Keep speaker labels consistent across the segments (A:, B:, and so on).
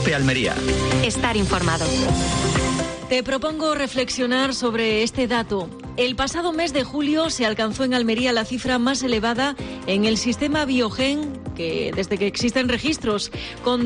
A: COPE Almería.
B: Estar informado.
C: Te propongo reflexionar sobre este dato. El pasado mes de julio se alcanzó en Almería la cifra más elevada en el sistema Biogen desde que existen registros, con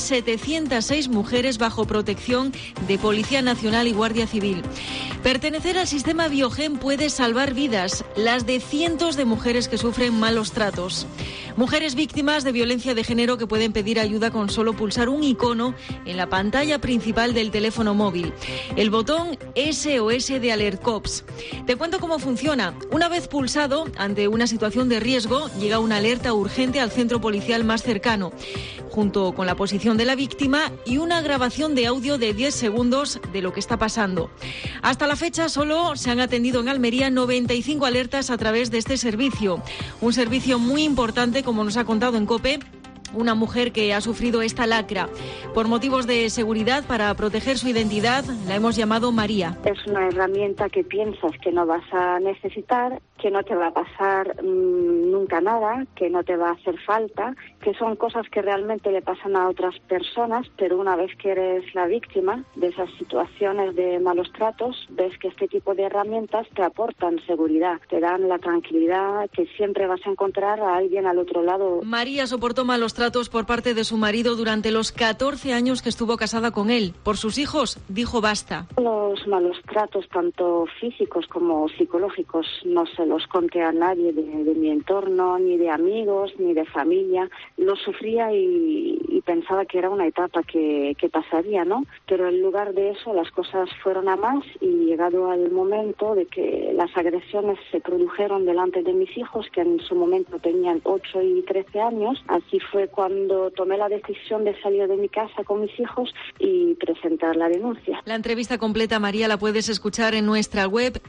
C: 2.706 mujeres bajo protección de Policía Nacional y Guardia Civil. Pertenecer al sistema Biogen puede salvar vidas, las de cientos de mujeres que sufren malos tratos. Mujeres víctimas de violencia de género que pueden pedir ayuda con solo pulsar un icono en la pantalla principal del teléfono móvil. El botón SOS de Alert Cops. Te cuento cómo funciona. Una vez pulsado, ante una situación de riesgo, llega una alerta urgente al centro policial más cercano, junto con la posición de la víctima y una grabación de audio de 10 segundos de lo que está pasando. Hasta la fecha solo se han atendido en Almería 95 alertas a través de este servicio. Un servicio muy importante, como nos ha contado en COPE una mujer que ha sufrido esta lacra. Por motivos de seguridad, para proteger su identidad, la hemos llamado María.
D: Es una herramienta que piensas que no vas a necesitar, que no te va a pasar nunca nada, que no te va a hacer falta, que son cosas que realmente le pasan a otras personas, pero una vez que eres la víctima de esas situaciones de malos tratos, ves que este tipo de herramientas te aportan seguridad, te dan la tranquilidad que siempre vas a encontrar a alguien al otro lado.
C: María soportó malos tratos por parte de su marido durante los 14 años que estuvo casada con él. Por sus hijos, dijo basta.
D: Los malos tratos, tanto físicos como psicológicos, no se los conté a nadie de mi entorno, ni de amigos, ni de familia. Los sufría y pensaba que era una etapa que pasaría, ¿no? Pero en lugar de eso, las cosas fueron a más y llegado al momento de que las agresiones se produjeron delante de mis hijos, que en su momento tenían 8 y 13 años, así fue cuando tomé la decisión de salir de mi casa con mis hijos y presentar la denuncia.
C: La entrevista completa, María, la puedes escuchar en nuestra web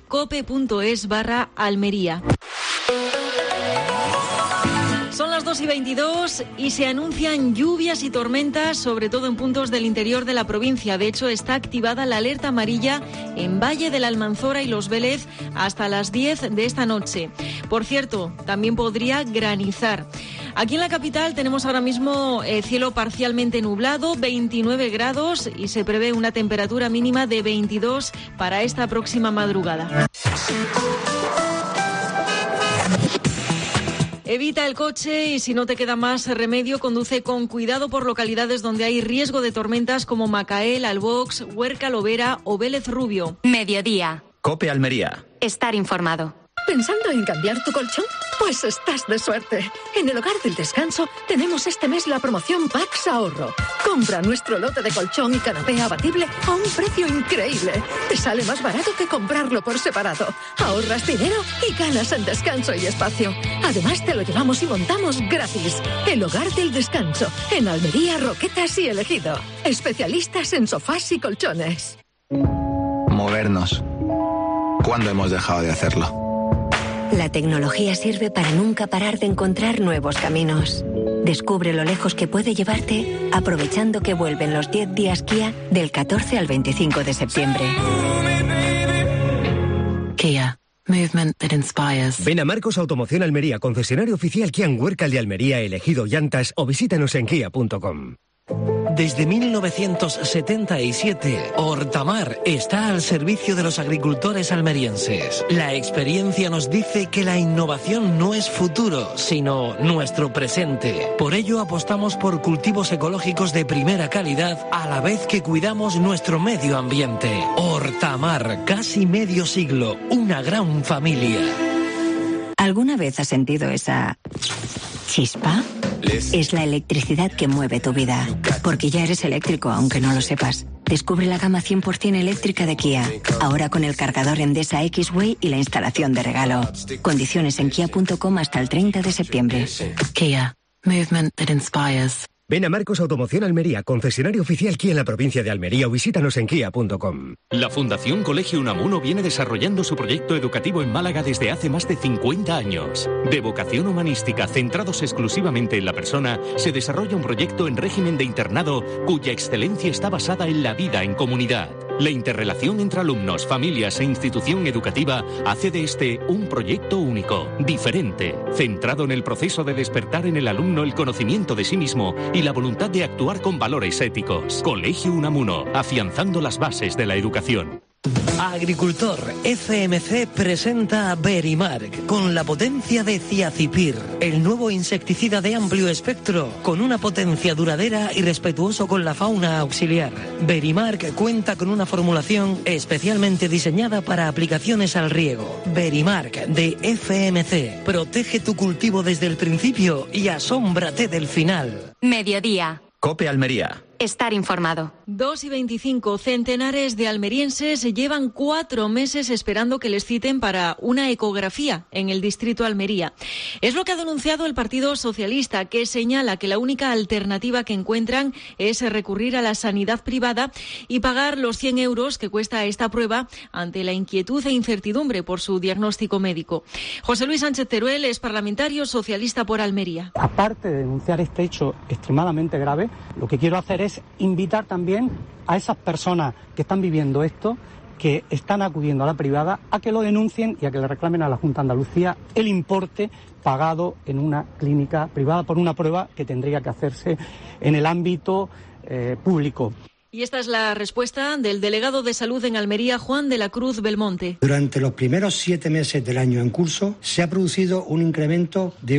C: cope.es/Almería. Son las 2:22 y se anuncian lluvias y tormentas, sobre todo en puntos del interior de la provincia. De hecho, está activada la alerta amarilla en Valle de la Almanzora y Los Vélez hasta las 10 de esta noche. Por cierto, también podría granizar. Aquí en la capital tenemos ahora mismo cielo parcialmente nublado, 29 grados y se prevé una temperatura mínima de 22 para esta próxima madrugada. Evita el coche y si no te queda más remedio, conduce con cuidado por localidades donde hay riesgo de tormentas como Macael, Albox, Huerca Lovera o Vélez Rubio.
B: Mediodía.
A: COPE Almería.
B: Estar informado.
E: ¿Pensando en cambiar tu colchón? Pues estás de suerte. En el Hogar del Descanso tenemos este mes la promoción Pax Ahorro. Compra nuestro lote de colchón y canapé abatible a un precio increíble. Te sale más barato que comprarlo por separado. Ahorras dinero y ganas en descanso y espacio. Además te lo llevamos y montamos gratis. El Hogar del Descanso. En Almería, Roquetas y El Ejido. Especialistas en sofás y colchones.
F: Movernos. ¿Cuándo hemos dejado de hacerlo?
G: La tecnología sirve para nunca parar de encontrar nuevos caminos. Descubre lo lejos que puede llevarte aprovechando que vuelven los 10 días Kia del 14 al 25 de septiembre.
H: Kia. Movement that inspires.
I: Ven a Marcos Automoción Almería, concesionario oficial Kia en Huerca de Almería, Elegido Llantas o visítanos en kia.com.
J: Desde 1977, Hortamar está al servicio de los agricultores almerienses. La experiencia nos dice que la innovación no es futuro, sino nuestro presente. Por ello apostamos por cultivos ecológicos de primera calidad, a la vez que cuidamos nuestro medio ambiente. Hortamar, casi medio siglo, una gran familia.
G: ¿Alguna vez has sentido esa chispa? Es la electricidad que mueve tu vida. Porque ya eres eléctrico, aunque no lo sepas. Descubre la gama 100% eléctrica de Kia. Ahora con el cargador Endesa X-Way y la instalación de regalo. Condiciones en kia.com hasta el 30 de septiembre.
H: Kia. Movement that inspires.
I: Ven a Marcos Automoción Almería, concesionario oficial Kia en la provincia de Almería o visítanos en kia.com.
K: La Fundación Colegio Unamuno viene desarrollando su proyecto educativo en Málaga desde hace más de 50 años. De vocación humanística, centrados exclusivamente en la persona, se desarrolla un proyecto en régimen de internado cuya excelencia está basada en la vida en comunidad. La interrelación entre alumnos, familias e institución educativa hace de este un proyecto único, diferente, centrado en el proceso de despertar en el alumno el conocimiento de sí mismo y la voluntad de actuar con valores éticos. Colegio Unamuno, afianzando las bases de la educación.
J: Agricultor FMC presenta Verimark con la potencia de Ciacipir, el nuevo insecticida de amplio espectro con una potencia duradera y respetuoso con la fauna auxiliar. Verimark cuenta con una formulación especialmente diseñada para aplicaciones al riego. Verimark de FMC. Protege tu cultivo desde el principio y asómbrate del final.
B: Mediodía.
F: COPE Almería.
B: Estar informado.
C: 2:25. Centenares de almerienses llevan 4 meses esperando que les citen para una ecografía en el distrito Almería. Es lo que ha denunciado el Partido Socialista, que señala que la única alternativa que encuentran es recurrir a la sanidad privada y pagar los 100 euros que cuesta esta prueba ante la inquietud e incertidumbre por su diagnóstico médico. José Luis Sánchez Teruel es parlamentario socialista por Almería.
A: Aparte de denunciar este hecho extremadamente grave, lo que quiero hacer es invitar también a esas personas que están viviendo esto, que están acudiendo a la privada, a que lo denuncien y a que le reclamen a la Junta de Andalucía el importe pagado en una clínica privada por una prueba que tendría que hacerse en el ámbito público.
C: Y esta es la respuesta del delegado de Salud en Almería, Juan de la Cruz Belmonte.
L: Durante los primeros 7 meses del año en curso se ha producido un incremento de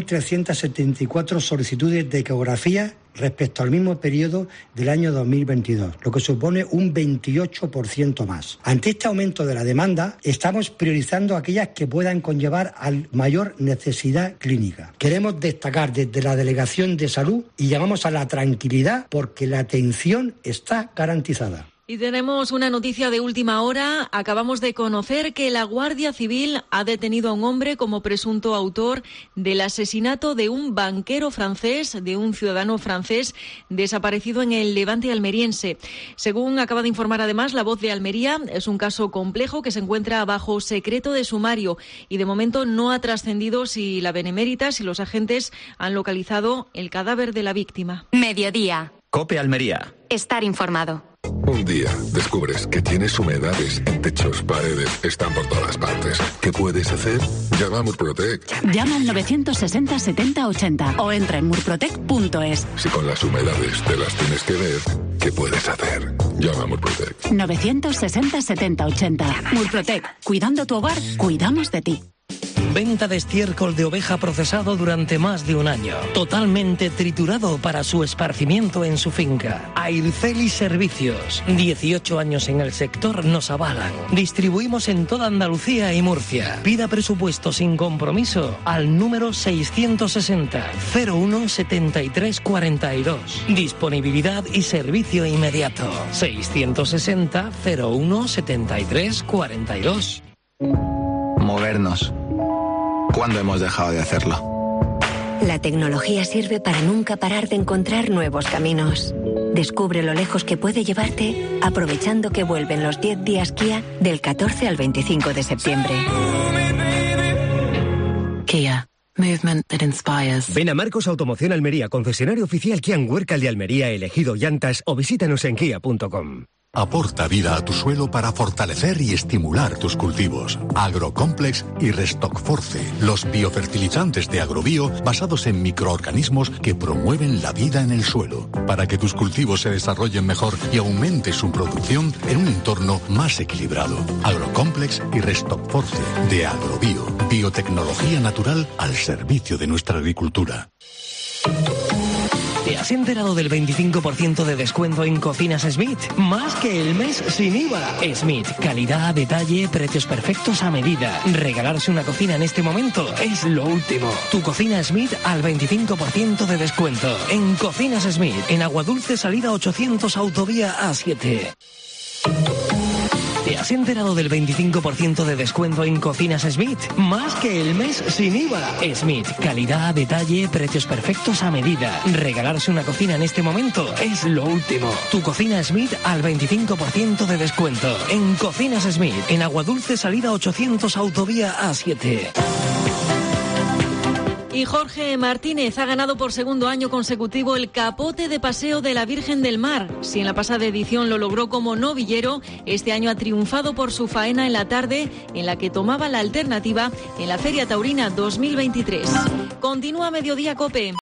L: 8.374 solicitudes de ecografía respecto al mismo periodo del año 2022, lo que supone un 28% más. Ante este aumento de la demanda, estamos priorizando aquellas que puedan conllevar a mayor necesidad clínica. Queremos destacar desde la Delegación de Salud y llamamos a la tranquilidad porque la atención está garantizada.
C: Y tenemos una noticia de última hora. Acabamos de conocer que la Guardia Civil ha detenido a un hombre como presunto autor del asesinato de un banquero francés, de un ciudadano francés desaparecido en el Levante almeriense. Según acaba de informar además La Voz de Almería, es un caso complejo que se encuentra bajo secreto de sumario y de momento no ha trascendido si la Benemérita, si los agentes han localizado el cadáver de la víctima.
B: Mediodía.
F: COPE Almería.
B: Estar informado.
M: Un día descubres que tienes humedades en techos, paredes, están por todas partes. ¿Qué puedes hacer? Llama a Murprotec.
N: Llama al 960 70 80 o entra en murprotec.es.
M: Si con las humedades te las tienes que ver, ¿qué puedes hacer? Llama a Murprotec.
N: 960 70 80. Murprotec. Cuidando tu hogar, cuidamos de ti.
J: Venta de estiércol de oveja procesado durante más de un año. Totalmente triturado para su esparcimiento en su finca. Airceli Servicios. 18 años en el sector nos avalan. Distribuimos en toda Andalucía y Murcia. Pida presupuesto sin compromiso al número 660 01 73 42. Disponibilidad y servicio inmediato. 660 01 73 42.
F: Movernos. ¿Cuándo hemos dejado de hacerlo?
G: La tecnología sirve para nunca parar de encontrar nuevos caminos. Descubre lo lejos que puede llevarte aprovechando que vuelven los 10 días Kia del 14 al 25 de septiembre.
H: Kia. Movement that inspires.
I: Ven a Marcos Automoción Almería, concesionario oficial Kia en Huércal de Almería, elegido llantas, o visítanos en kia.com.
O: Aporta vida a tu suelo para fortalecer y estimular tus cultivos. Agrocomplex y Restock Force, los biofertilizantes de Agrobio basados en microorganismos que promueven la vida en el suelo, para que tus cultivos se desarrollen mejor y aumente su producción en un entorno más equilibrado. Agrocomplex y Restock Force de Agrobio, biotecnología natural al servicio de nuestra agricultura.
J: ¿Te has enterado del 25% de descuento en Cocinas Smith? Más que el mes sin IVA. Smith, calidad, detalle, precios perfectos a medida. Regalarse una cocina en este momento es lo último. Tu Cocina Smith al 25% de descuento. En Cocinas Smith, en Aguadulce, salida 800, autovía A7. ¿Te has enterado del 25% de descuento en Cocinas Smith? Más que el mes sin IVA. Smith, calidad, detalle, precios perfectos a medida. Regalarse una cocina en este momento es lo último. Tu Cocina Smith al 25% de descuento. En Cocinas Smith, en Aguadulce, salida 800, autovía A7.
C: Y Jorge Martínez ha ganado por segundo año consecutivo el capote de paseo de la Virgen del Mar. Si en la pasada edición lo logró como novillero, este año ha triunfado por su faena en la tarde, en la que tomaba la alternativa en la Feria Taurina 2023. Continúa Mediodía COPE.